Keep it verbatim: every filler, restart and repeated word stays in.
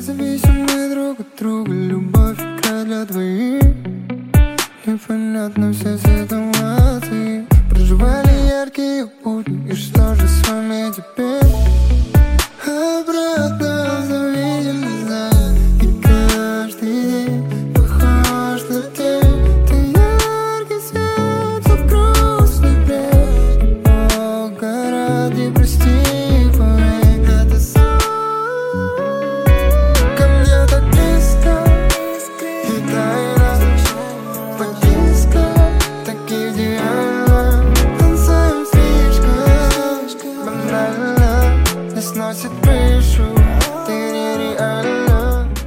зависимы друг от друга, любовь игра для двоих. Непонятно все ситуации, проживали яркие будни. И что же с вами теперь?